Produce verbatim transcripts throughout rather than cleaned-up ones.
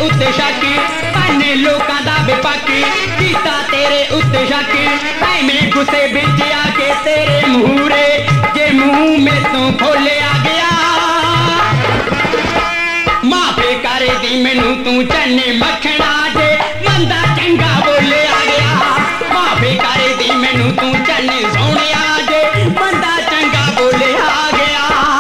उत्ते शक भन्ने लोकां दा बेपक कीता तेरे उत्ते शक मैं गुस्से बिच आके तेरे मूहरे जे मुंह में तू खोलिया गया माफे कर दी मैनू तू चन्ने मखना जे मंदा चंगा बोलिया गया माफे कर दी मैनू तू चन्ने सोहणिया जे मंदा चंगा बोलिया गया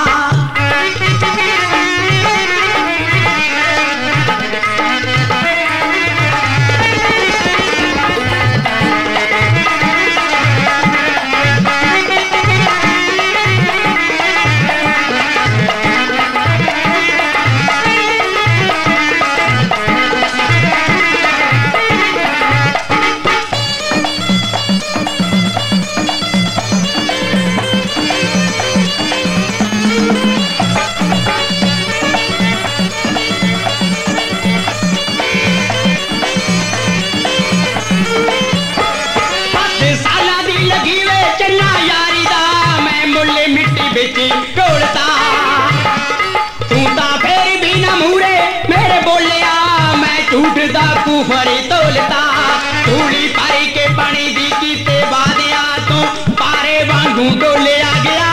ढोलता तू ता फिर भी न मूरे मेरे बोलिया मैं झूठ दा कुफरी तोलता धूली पाई के पानी दी कीते वादिया तो पारे वांगू डोलिया गया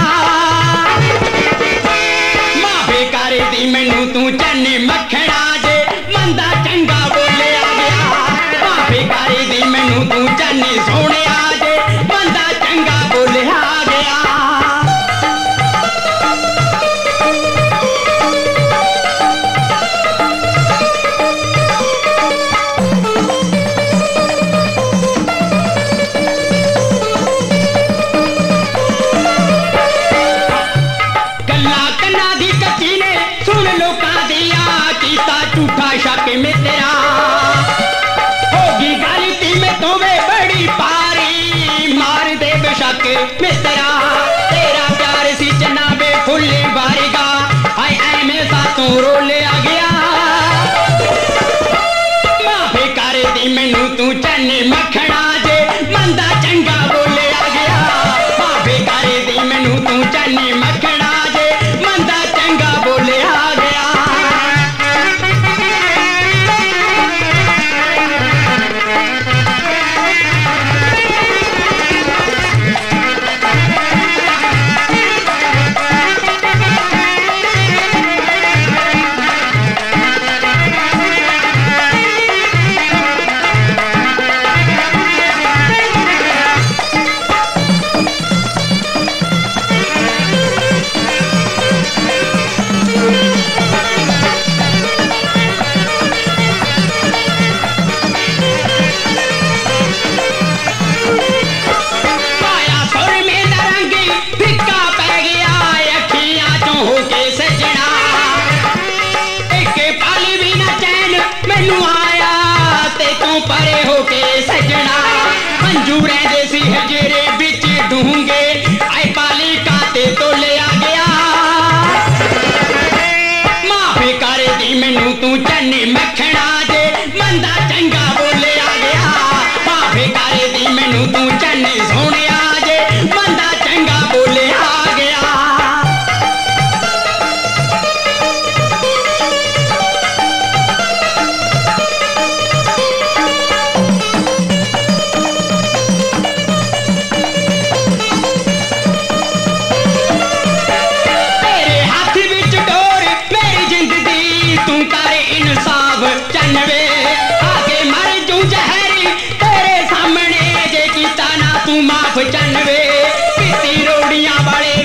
माफे कर दी मैनू तू चन्ने मखना जे मंदा चंगा बोलिया गया माफे कर दी मैनू तू चन्ने सोहणिया जे मंदा चंगा बोलिया गया झूठा शक में तेरा होगी गलती में तुम्हें बड़ी पारी मार दे बेशक में तेरा तेरा प्यार सी जनाबे फुल्ली बारिगा हाय ऐमे सा तू रोले आ गया माफे कर दी मैनू तू चन्ने मखना जे मंदा चंगा बोले आ गया माफे कर दी मैनू तू चन्ने मखना जे मंदा चंगा बोले आ गया परे होके सजना मंजूरे जैसी हजरे बिच ढूंगे आई पाली काते तो ले आ गया माफे कर दी मैनू तू चन्ने मखना जे मंदा चंगा बोले आ गया माफे कर दी मैनू तू चन्ने सोहणिया जे मंदा चंगा बोले आ गया चनवे आगे मर जू जहरी तेरे सामने जे कीता ना तू माफ चनवे किती रोड़ियां वाले